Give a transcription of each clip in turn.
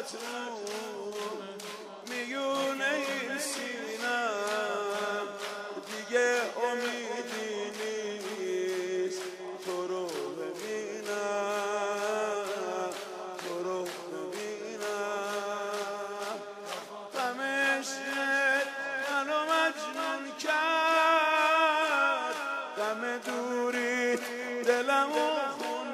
حسرت رو میونه این سینم، دیگه امیدی نیست تو رو ببینم، تو رو ببینم. غمش منو مجنون کرد، غم دوری دلمو خون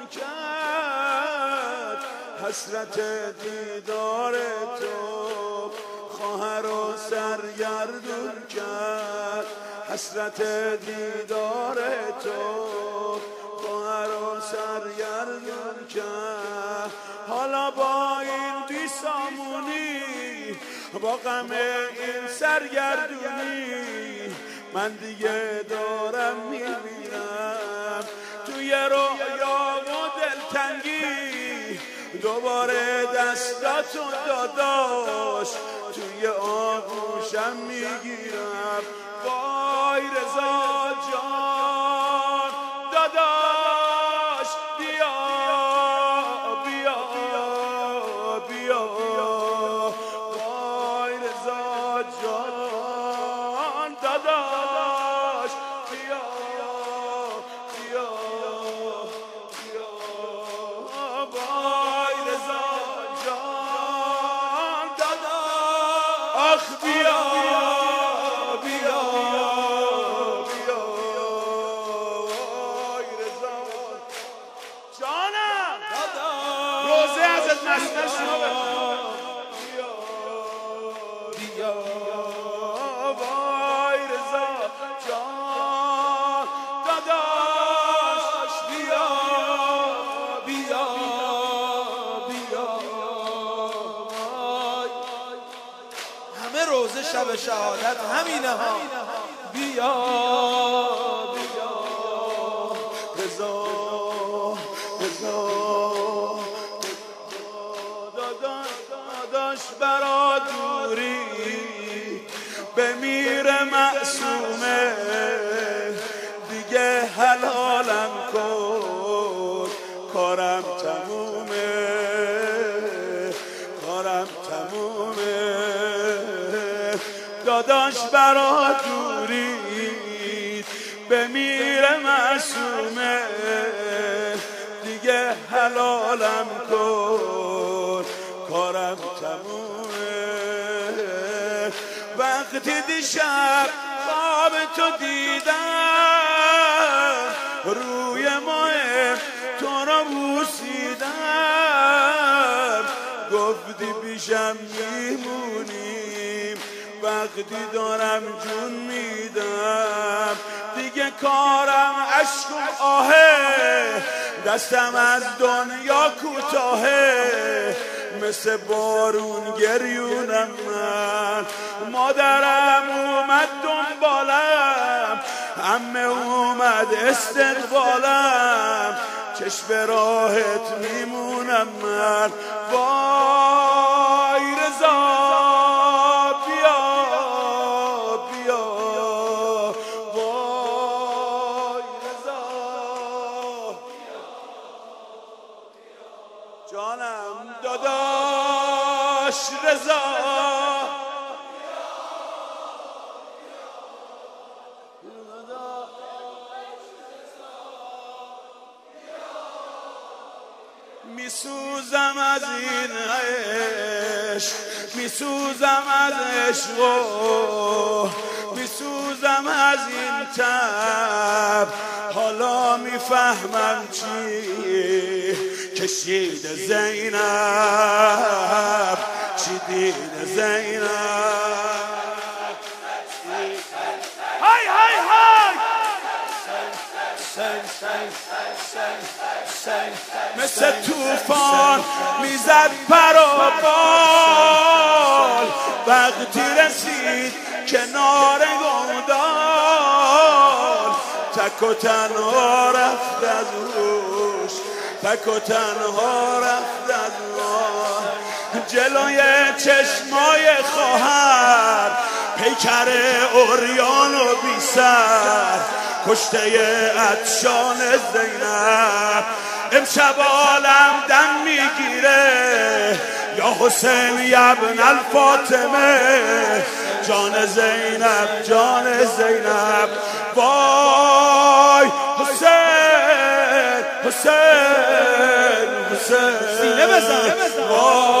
کرد، حسرت دیدار تو خواهر و سرگردون کرد، حسرت دیدار تو خواهر و سرگردون کرد. حالا با این بیسامونی، با غم این سرگردونی، من دیگه دارم میبینم توی رویا و دلتنگی دوباره دستاتو داداش توی آغوشم میگیرم. وای رضا جان داداش بیا بیا بیا، وای رضا جان داداش بیا بیا بیا، وای رضا جان داداش آخ بیا بیا بیا، وای رضا جانم روزه ازت مسئله شما بیا بیا، وای رضا جان داداش بیا بیا بیا. همه روزه شب شهادت همینه ها. بیا بیا رضا رضا داداش برا دوری بمیره معصومه، دیگه حلالم کن کارم تمومه، کارم تمومه. داداش برا دوری بمیره معصومه، دیگه حلالم کن کارم تمومه. وقتی دیشب خواب تو دیدم، روی ماه تو را بوسیدم، گفتی پیشم میمونیم وقتی دارم جون میدم. دیگه کارم عشق و آهه، دستم از دنیا کوتاهه، مثل بارون گریونم من. مادرم اومد دنبالم، عمه اومد استقبالم، چشم راحت میمونم من. وای رضا بیا بیا، وای رضا جانم داداش رضا میسوزم از این عشق، میسوزم از عشق و میسوزم از این تب. حالا میفهمم چی کشید زینب، چی دید زینب. های های های مثل توفان میزد پر و بال، وقتی رسید کنار گودال، تک و تنها رفت از روش، تک و تنها رفت از روش. جلوی چشمای خواهر پیکر عریان و بی سر، کشته عطشان زینب. امشب عالم دم میگیره، یا حسین یا ابن الفاطمه جان زینب جان زینب وای حسین حسین حسین سینه بزن وای